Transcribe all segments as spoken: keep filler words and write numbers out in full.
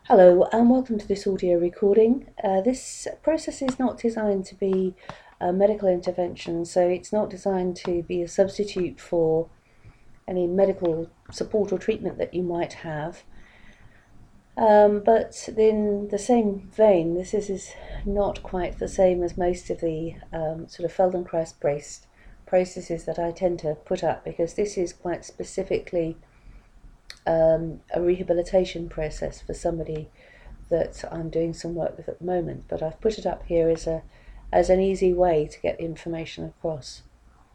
Hello and welcome to this audio recording. Uh, this process is not designed to be a medical intervention, so it's not designed to be a substitute for any medical support or treatment that you might have. Um, but in the same vein, this is, is not quite the same as most of the um, sort of Feldenkrais-based processes that I tend to put up, because this is quite specifically um, a rehabilitation process for somebody that I'm doing some work with at the moment, but I've put it up here as a as an easy way to get information across.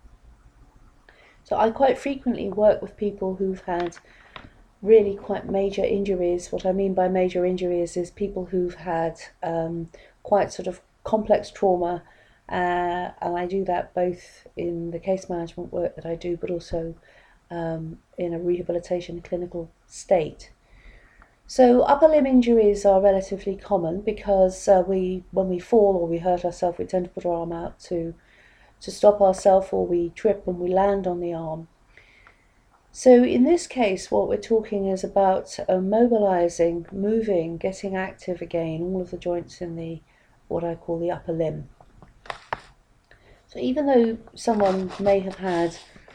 So I quite frequently work with people who've had really quite major injuries. What I mean by major injuries is people who've had um, quite sort of complex trauma, uh, and I do that both in the case management work that I do, but also um, in a rehabilitation clinical state. So upper limb injuries are relatively common because uh, we, when we fall or we hurt ourselves, we tend to put our arm out to to stop ourselves, or we trip and we land on the arm. So in this case, what we're talking is about uh, mobilizing, moving, getting active again, all of the joints in the what I call the upper limb. So even though someone may have had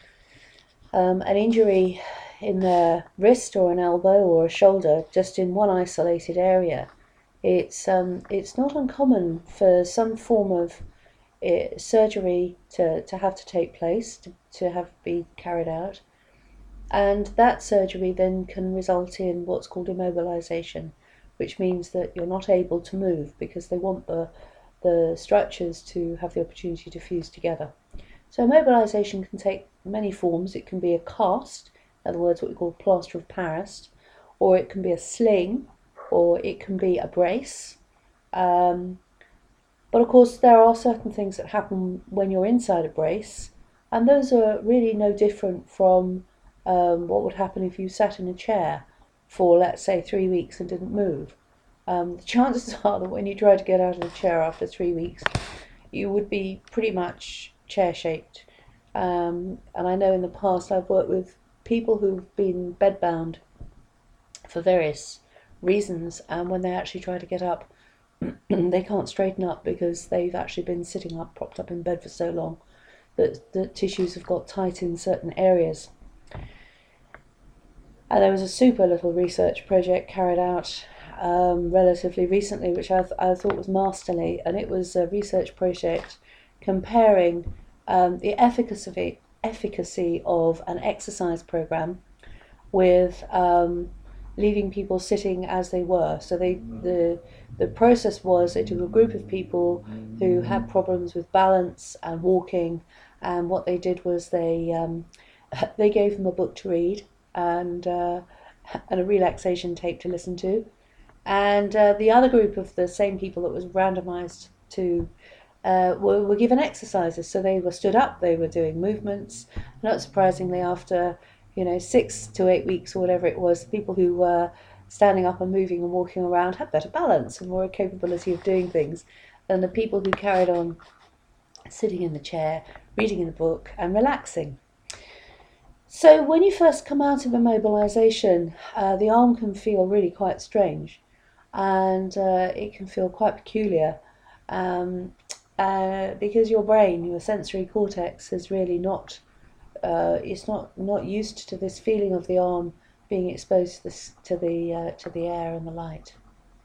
um, an injury in their wrist or an elbow or a shoulder, just in one isolated area, it's um, it's not uncommon for some form of uh, surgery to, to have to take place, to, to have be carried out, and that surgery then can result in what's called immobilization, which means that you're not able to move because they want the the structures to have the opportunity to fuse together. So immobilization can take many forms. It can be a cast, in other words, what we call plaster of Paris, or it can be a sling, or it can be a brace. Um, but of course, there are certain things that happen when you're inside a brace, and those are really no different from um, what would happen if you sat in a chair for, let's say, three weeks and didn't move. Um, the chances are that when you try to get out of the chair after three weeks, you would be pretty much chair-shaped. Um, and I know in the past I've worked with people who've been bedbound for various reasons, and when they actually try to get up, they can't straighten up because they've actually been sitting up, propped up in bed for so long that the tissues have got tight in certain areas. And there was a super little research project carried out um, relatively recently, which I, th- I thought was masterly, and it was a research project comparing um, the efficacy efficacy of an exercise program with um, leaving people sitting as they were. So they the the process was they took a group of people who had problems with balance and walking, and what they did was they um, they gave them a book to read and uh, and a relaxation tape to listen to, and uh, the other group of the same people that was randomized to uh, were, were given exercises. So they were stood up, they were doing movements. Not surprisingly, after you know six to eight weeks or whatever it was, people who were standing up and moving and walking around had better balance and more capability of doing things than the people who carried on sitting in the chair, reading in the book and relaxing. So when you first come out of immobilization, uh, the arm can feel really quite strange, and uh, it can feel quite peculiar, um, uh, because your brain, your sensory cortex, is really not uh, it's not, not used to this feeling of the arm being exposed to, this, to the uh, to the air and the light.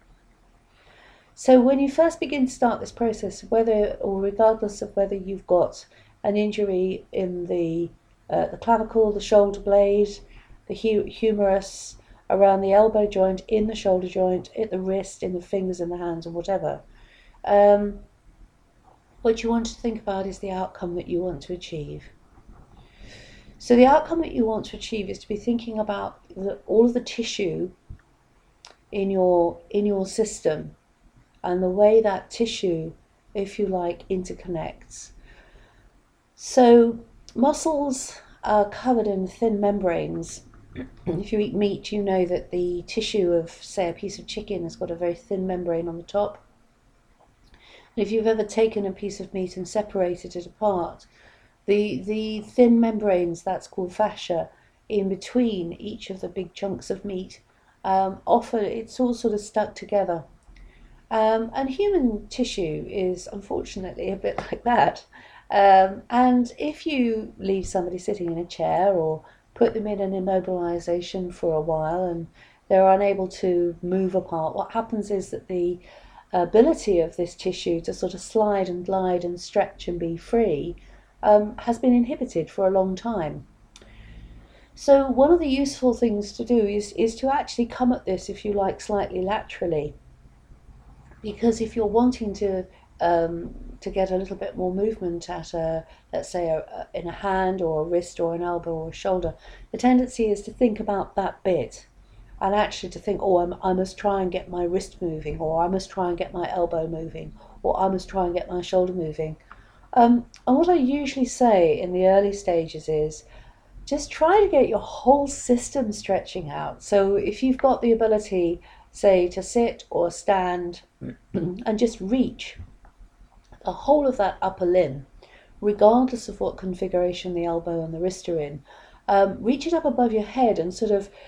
So when you first begin to start this process, whether or regardless of whether you've got an injury in the uh, the clavicle, the shoulder blade, the hu- humerus, around the elbow joint, in the shoulder joint, at the wrist, in the fingers, in the hands, or whatever, um, what you want to think about is the outcome that you want to achieve. So the outcome that you want to achieve is to be thinking about the, all of the tissue in your in your system, and the way that tissue, if you like, interconnects. So muscles are covered in thin membranes. If you eat meat, you know that the tissue of, say, a piece of chicken has got a very thin membrane on the top. And if you've ever taken a piece of meat and separated it apart, the the thin membranes, that's called fascia, in between each of the big chunks of meat Um, often it's all sort of stuck together. Um, and human tissue is unfortunately a bit like that. Um, and if you leave somebody sitting in a chair or put them in an immobilization for a while and they're unable to move apart, what happens is that the ability of this tissue to sort of slide and glide and stretch and be free um, has been inhibited for a long time. So one of the useful things to do is, is to actually come at this, if you like, slightly laterally, because if you're wanting to um, to get a little bit more movement at a, let's say, a, a, in a hand or a wrist or an elbow or a shoulder, the tendency is to think about that bit and actually to think, oh, I'm, I must try and get my wrist moving, or I must try and get my elbow moving, or I must try and get my shoulder moving. Um, and what I usually say in the early stages is just try to get your whole system stretching out. So if you've got the ability, say, to sit or stand and just reach the whole of that upper limb, regardless of what configuration the elbow and the wrist are in, um, reach it up above your head and sort of,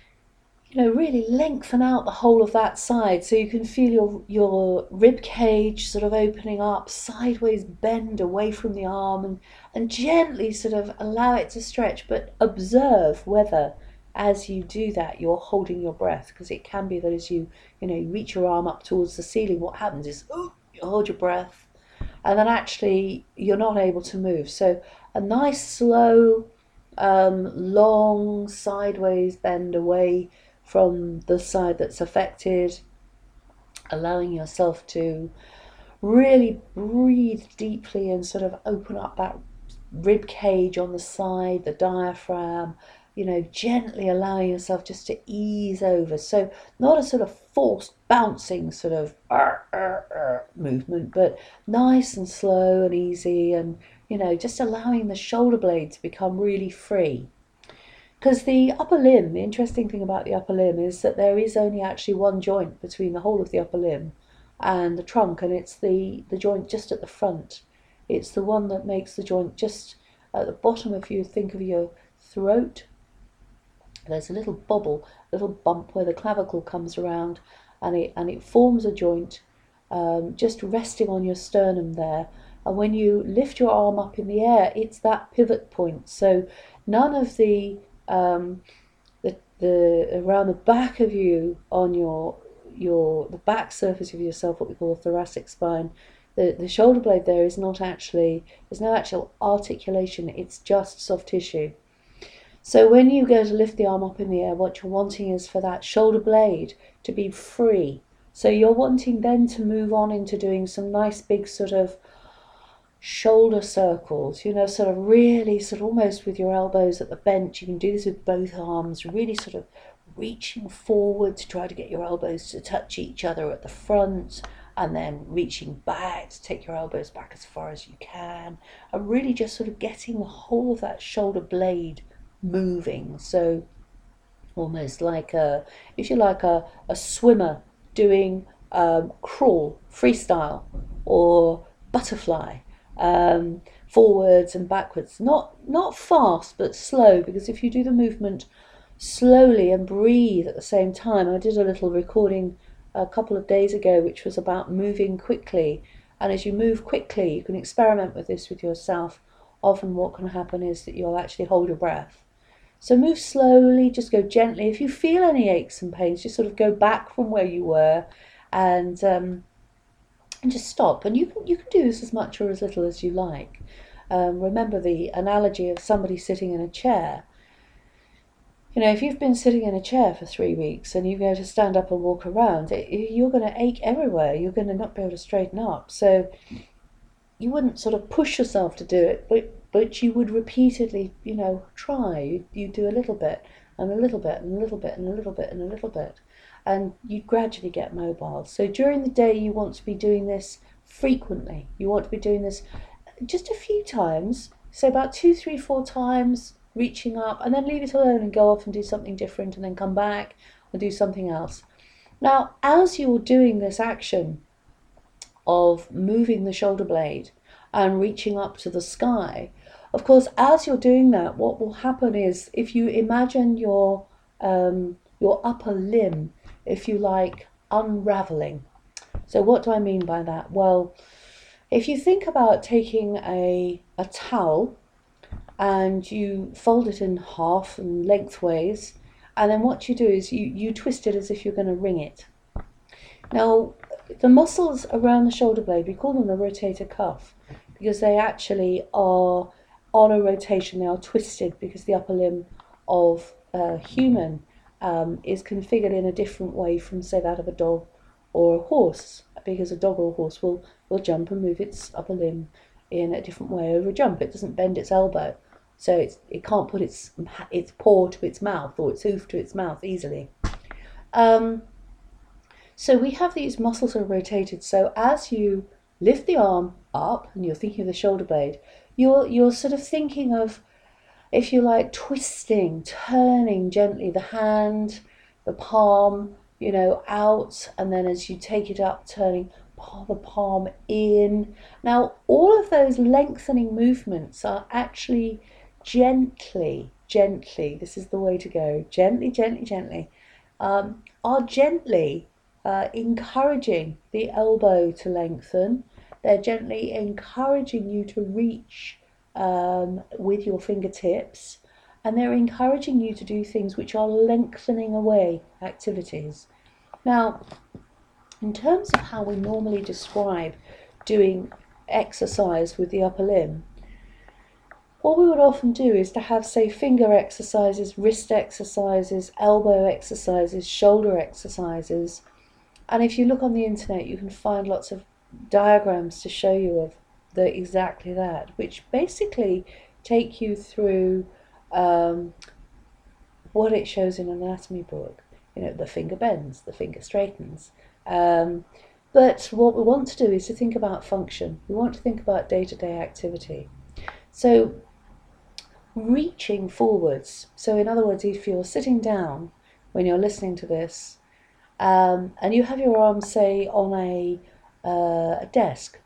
you know, really lengthen out the whole of that side so you can feel your your rib cage sort of opening up, sideways bend away from the arm, and, and gently sort of allow it to stretch, but observe whether as you do that you're holding your breath, because it can be that as you, you know, you reach your arm up towards the ceiling, what happens is, oh, you hold your breath, and then actually you're not able to move. So a nice slow, um, long sideways bend away from the side that's affected, allowing yourself to really breathe deeply and sort of open up that rib cage on the side, the diaphragm, you know, gently allowing yourself just to ease over. So not a sort of forced bouncing sort of uh, uh, uh, movement, but nice and slow and easy, and, you know, just allowing the shoulder blade to become really free. Because the upper limb, the interesting thing about the upper limb is that there is only actually one joint between the whole of the upper limb and the trunk, and it's the, the joint just at the front. It's the one that makes the joint just at the bottom. If you think of your throat, there's a little bobble, a little bump where the clavicle comes around, and it, and it forms a joint um, just resting on your sternum there. And when you lift your arm up in the air, it's that pivot point. So none of the um, the, the around the back of you on your your the back surface of yourself, what we call the thoracic spine, the, the shoulder blade there is not actually, there's no actual articulation, it's just soft tissue. So when you go to lift the arm up in the air, what you're wanting is for that shoulder blade to be free. So you're wanting then to move on into doing some nice big sort of shoulder circles, you know, sort of really sort of almost with your elbows at the bench. You can do this with both arms, really sort of reaching forward to try to get your elbows to touch each other at the front, and then reaching back to take your elbows back as far as you can, and really just sort of getting the whole of that shoulder blade moving. So almost like a, if you like, a, a swimmer doing um, crawl, freestyle, or butterfly, um, forwards and backwards. Not not fast, but slow, because if you do the movement slowly and breathe at the same time. I did a little recording a couple of days ago which was about moving quickly, and as you move quickly, you can experiment with this with yourself. Often what can happen is that you'll actually hold your breath. So move slowly, just go gently. If you feel any aches and pains, just sort of go back from where you were, and um, and just stop. And you can you can do this as much or as little as you like. Um, remember the analogy of somebody sitting in a chair. You know, if you've been sitting in a chair for three weeks and you go to stand up and walk around, it, you're going to ache everywhere. You're going to not be able to straighten up. So you wouldn't sort of push yourself to do it, but but you would repeatedly, you know, try. You, you do a little bit and a little bit and a little bit and a little bit and a little bit, and you gradually get mobile. So during the day, you want to be doing this frequently. You want to be doing this just a few times, so about two, three, four times, reaching up, and then leave it alone and go off and do something different, and then come back and do something else. Now, as you're doing this action of moving the shoulder blade and reaching up to the sky, of course, as you're doing that, what will happen is, if you imagine your um, your upper limb, if you like, unraveling. So what do I mean by that? Well, if you think about taking a, a towel and you fold it in half and lengthways, and then what you do is you, you twist it as if you're going to wring it. Now, the muscles around the shoulder blade, we call them the rotator cuff, because they actually are on a rotation, they are twisted because the upper limb of a human um, is configured in a different way from, say, that of a dog or a horse, because a dog or a horse will, will jump and move its upper limb in a different way over a jump. It doesn't bend its elbow, so it's, it can't put its, its paw to its mouth or its hoof to its mouth easily. Um, so we have these muscles are rotated, so as you lift the arm up and you're thinking of the shoulder blade, you're, you're sort of thinking of, if you like, twisting, turning gently the hand, the palm, you know, out, and then as you take it up, turning the palm in. Now, all of those lengthening movements are actually gently, gently, this is the way to go, gently, gently, gently, um, are gently uh, encouraging the elbow to lengthen. They're gently encouraging you to reach um, with your fingertips, and they're encouraging you to do things which are lengthening away activities. Now, in terms of how we normally describe doing exercise with the upper limb, what we would often do is to have, say, finger exercises, wrist exercises, elbow exercises, shoulder exercises. And if you look on the internet, you can find lots of diagrams to show you of the exactly that, which basically take you through um, what it shows in an anatomy book. You know, the finger bends, the finger straightens. Um, but what we want to do is to think about function. We want to think about day-to-day activity. So reaching forwards. So in other words, if you're sitting down when you're listening to this, um, and you have your arms, say, on a, uh, a desk,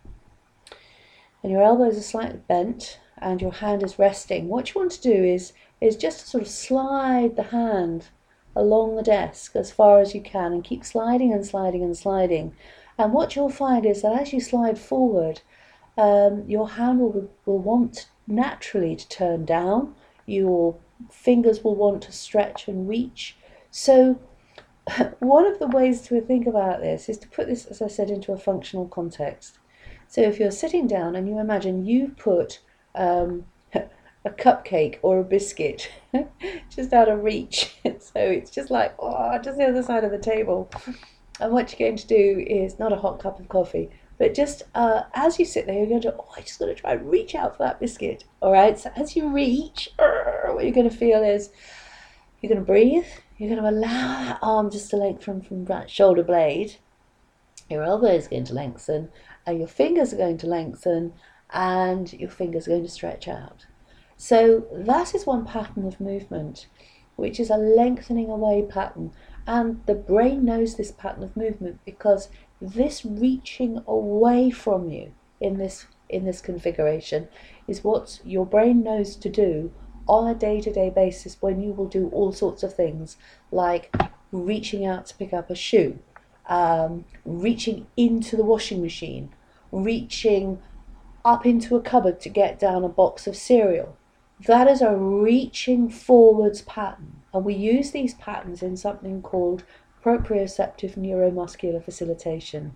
and your elbows are slightly bent, and your hand is resting, what you want to do is, is just to sort of slide the hand along the desk as far as you can, and keep sliding and sliding and sliding. And what you'll find is that as you slide forward, um, your hand will, will want naturally to turn down, your fingers will want to stretch and reach. So one of the ways to think about this is to put this, as I said, into a functional context. So if you're sitting down and you imagine you've put um, a cupcake or a biscuit just out of reach, so it's just like, oh, just the other side of the table. And what you're going to do is not a hot cup of coffee, but just uh, as you sit there, you're going to, oh, I just got to try and reach out for that biscuit. All right, so as you reach, uh, what you're going to feel is you're going to breathe, you're going to allow that arm just to lengthen from that shoulder blade, your elbow is going to lengthen, and your fingers are going to lengthen, and your fingers are going to stretch out. So that is one pattern of movement, which is a lengthening away pattern. And the brain knows this pattern of movement because this reaching away from you in this, in this configuration is what your brain knows to do on a day-to-day basis when you will do all sorts of things like reaching out to pick up a shoe, um, reaching into the washing machine, reaching up into a cupboard to get down a box of cereal. That is a reaching forwards pattern, and we use these patterns in something called proprioceptive neuromuscular facilitation.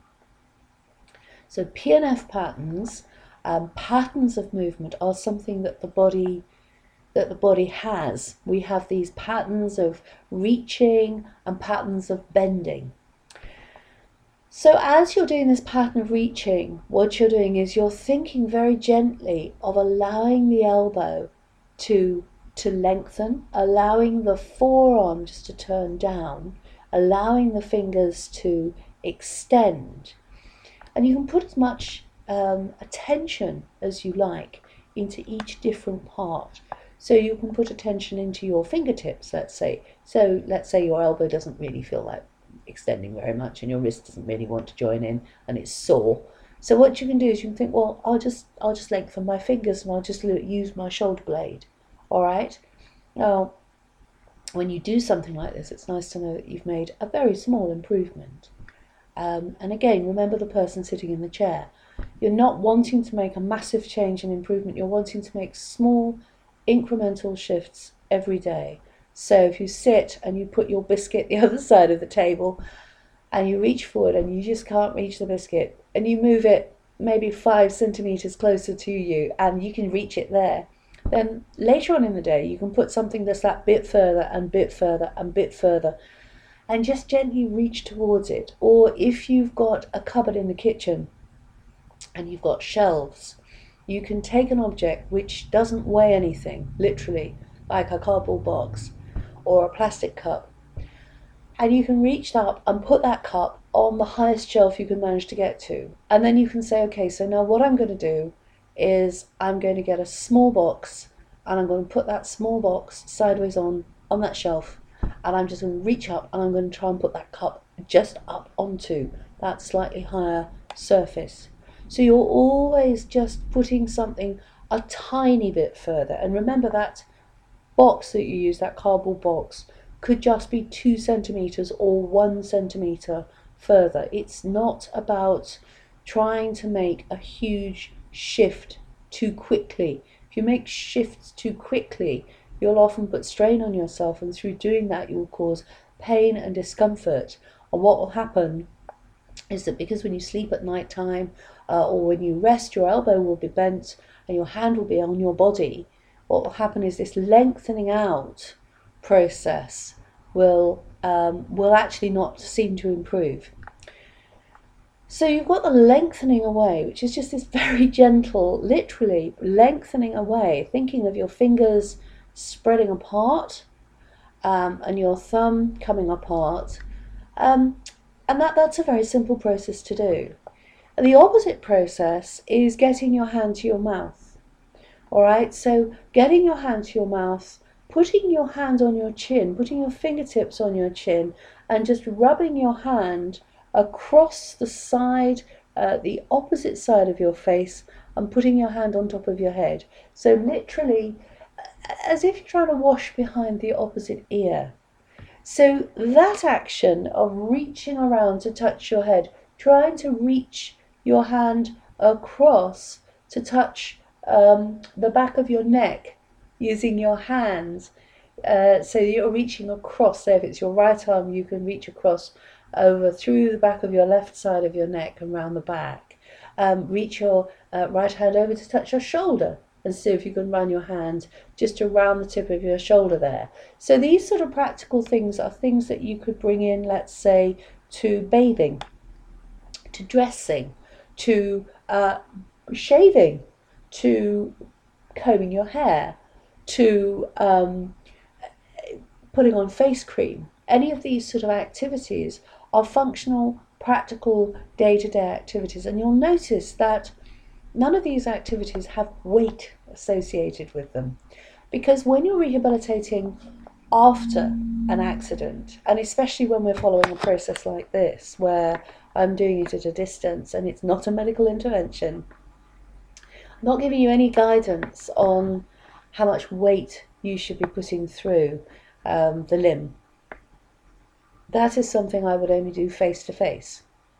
So P N F patterns, um, patterns of movement, are something that the body that the body has. We have these patterns of reaching and patterns of bending. So as you're doing this pattern of reaching, what you're doing is you're thinking very gently of allowing the elbow to to lengthen, allowing the forearm just to turn down, allowing the fingers to extend. And you can put as much um, attention as you like into each different part. So you can put attention into your fingertips, let's say. So let's say your elbow doesn't really feel like extending very much, and your wrist doesn't really want to join in, and it's sore. So what you can do is you can think, well, I'll just I'll just lengthen my fingers and I'll just use my shoulder blade. All right. Now, when you do something like this, it's nice to know that you've made a very small improvement. Um, and again, remember the person sitting in the chair. You're not wanting to make a massive change and improvement. You're wanting to make small, incremental shifts every day. So if you sit and you put your biscuit the other side of the table and you reach forward and you just can't reach the biscuit and you move it maybe five centimeters closer to you and you can reach it there, then later on in the day you can put something that's that bit further and bit further and bit further and just gently reach towards it. Or if you've got a cupboard in the kitchen and you've got shelves, you can take an object which doesn't weigh anything, literally, like a cardboard box or a plastic cup, and you can reach up and put that cup on the highest shelf you can manage to get to. And then you can say, okay, so now what I'm going to do is I'm going to get a small box and I'm going to put that small box sideways on, on that shelf, and I'm just going to reach up and I'm going to try and put that cup just up onto that slightly higher surface. So you're always just putting something a tiny bit further. And remember that box that you use, that cardboard box, could just be two centimeters or one centimeter further. It's not about trying to make a huge shift too quickly. If you make shifts too quickly, you'll often put strain on yourself, and through doing that you'll cause pain and discomfort. And what will happen is that because when you sleep at night time uh, or when you rest, your elbow will be bent and your hand will be on your body, what will happen is this lengthening out process will um, will actually not seem to improve. So you've got the lengthening away, which is just this very gentle, literally lengthening away, thinking of your fingers spreading apart um, and your thumb coming apart. Um, and that, that's a very simple process to do. And the opposite process is getting your hand to your mouth. All right, so getting your hand to your mouth, putting your hand on your chin, putting your fingertips on your chin, and just rubbing your hand across the side, uh, the opposite side of your face, and putting your hand on top of your head. So literally, as if you're trying to wash behind the opposite ear. So that action of reaching around to touch your head, trying to reach your hand across to touch um, the back of your neck using your hands. Uh, so you're reaching across. So if it's your right arm, you can reach across over through the back of your left side of your neck and round the back. Um, reach your uh, right hand over to touch your shoulder and see if you can run your hand just around the tip of your shoulder there. So these sort of practical things are things that you could bring in, let's say, to bathing, to dressing, to uh, shaving, to combing your hair, to um, putting on face cream. Any of these sort of activities are functional, practical, day-to-day activities. And you'll notice that none of these activities have weight associated with them. Because when you're rehabilitating after an accident, and especially when we're following a process like this, where I'm doing it at a distance and it's not a medical intervention, I'm not giving you any guidance on how much weight you should be putting through um, the limb. That is something I would only do face to face.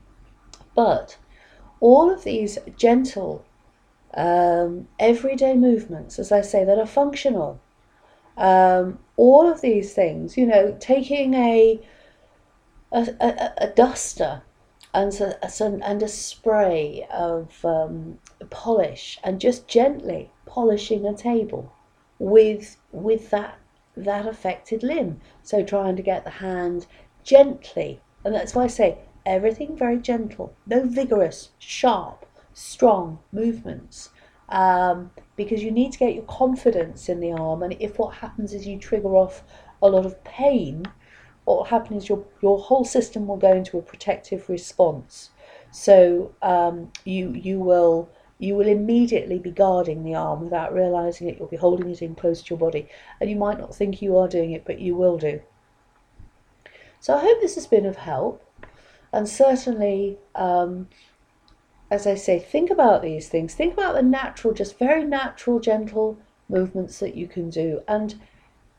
But all of these gentle, um, everyday movements, as I say, that are functional, um, all of these things, you know, taking a a, a, a duster and a, and a spray of um, polish and just gently polishing a table with with that that affected limb. So trying to get the hand gently, and that's why I say everything very gentle, no vigorous, sharp, strong movements, um, because you need to get your confidence in the arm. And if what happens is you trigger off a lot of pain, what will happen is your your whole system will go into a protective response. So um, you you will you will immediately be guarding the arm without realizing it. You'll be holding it in close to your body, and you might not think you are doing it, but you will do. So I hope this has been of help, and certainly, um, as I say, think about these things. Think about the natural, just very natural, gentle movements that you can do, and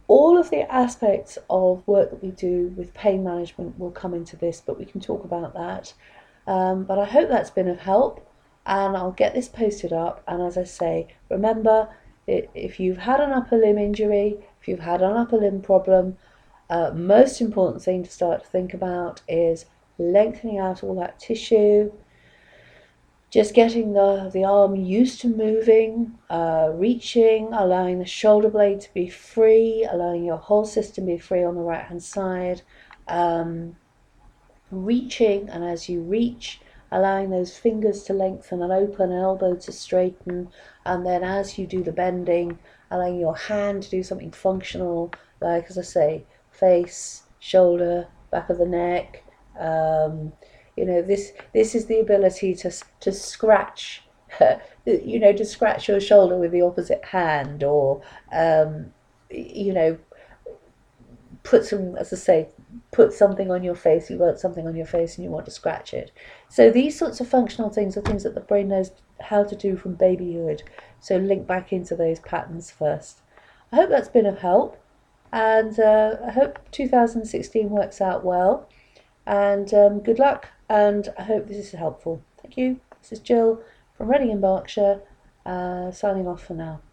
all of the aspects of work that we do with pain management will come into this, but we can talk about that. Um, but I hope that's been of help, and I'll get this posted up. And as I say, remember, if you've had an upper limb injury, if you've had an upper limb problem, uh, most important thing to start to think about is lengthening out all that tissue, just getting the, the arm used to moving, uh, reaching, allowing the shoulder blade to be free, allowing your whole system to be free on the right hand side, um, reaching, and as you reach, allowing those fingers to lengthen and open, elbow to straighten, and then as you do the bending, allowing your hand to do something functional, like, as I say, face, shoulder, back of the neck. Um, you know, this this is the ability to to scratch, you know, to scratch your shoulder with the opposite hand, or um, you know, put some, as I say, put something on your face, you want something on your face and you want to scratch it. So these sorts of functional things are things that the brain knows how to do from babyhood. So link back into those patterns first. I hope that's been of help, and uh, I hope two thousand sixteen works out well, and um, good luck, and I hope this is helpful. Thank you. This is Jill from Reading in Berkshire, uh, signing off for now.